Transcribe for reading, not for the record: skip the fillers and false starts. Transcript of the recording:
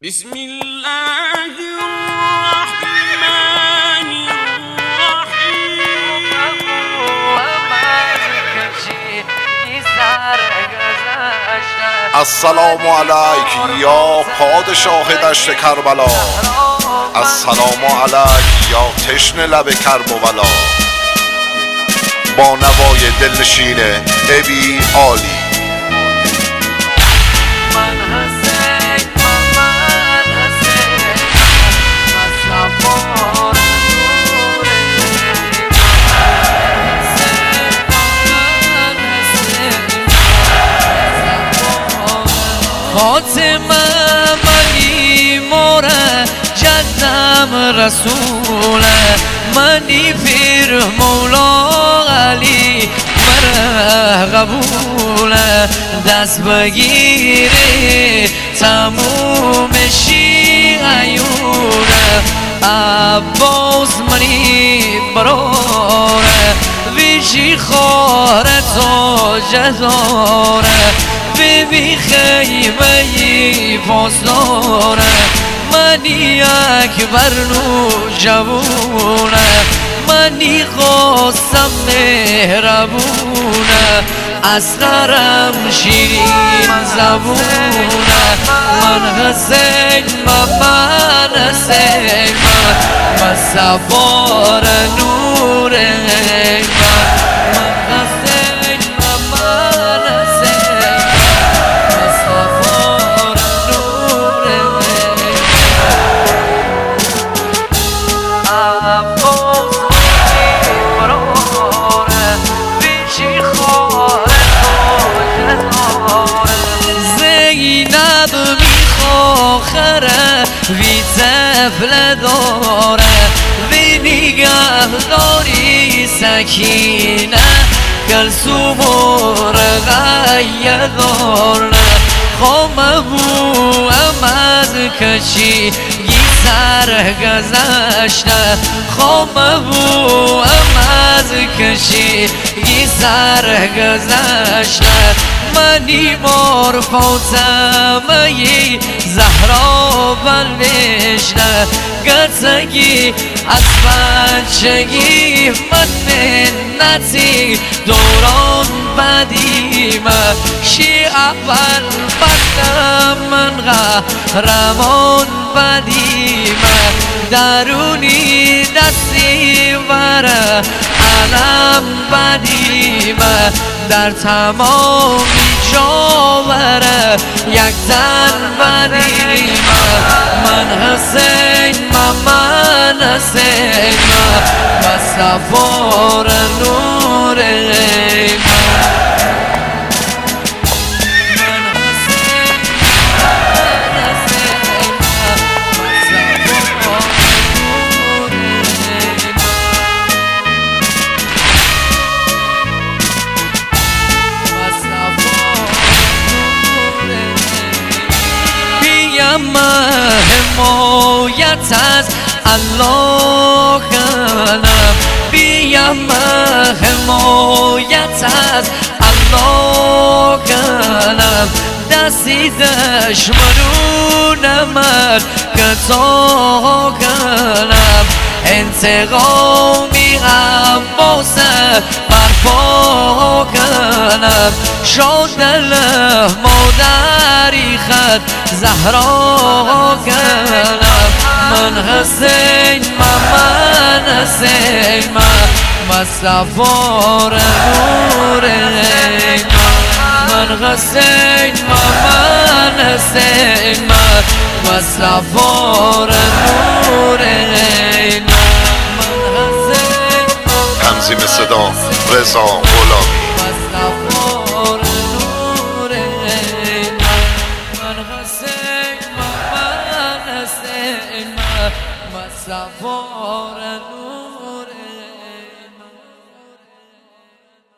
بسم الله الرحمن الرحیم. السلام علیک یا پادشاه دشت کربلا، السلام علیک یا تشنه لب کرب و بلا. با نوای دلنشین ابی عالی. خاتمه منی موره جدم رسوله، منی پیر مولا علی مره قبوله. دست بگیری تموم شیعیونه، عباس منی براره ویشی خاره تا جداره. بی خیمه پاسداره، منی اکبر نوجوونه، منی خواستم مهربونه، اصغرم شیرین زبونه. من حسین من حسین من سوار نور وی طفل داره، وی نگه داری سکینه، کلثوم و رقیه داره. خامه بوام از کشیگی سرگذشته، خامه بوام از کشیگی سرگذشته. منی مار فاطمه زهرا بلوشته، گرچگی از بچگی من منتی دوران بدیمه. شیعه اول بدم من قهرمان بدیمه، درونی دستی وره علم بدیمه. در تمامی جاوره یک زن بدیمه. من حسین من حسین من سوار نور حمایت از الله کنم، بیم حمایت از الله کنم. دستی دشمنونم کتا کنم، انتقامی عباس برپا کنم. شاد دل مادری خد زهرا کنم. من حسین من حسین من سوار نور من حسین من حسین من سوار نور تنظیم صدا رضا غلامی. سوار نور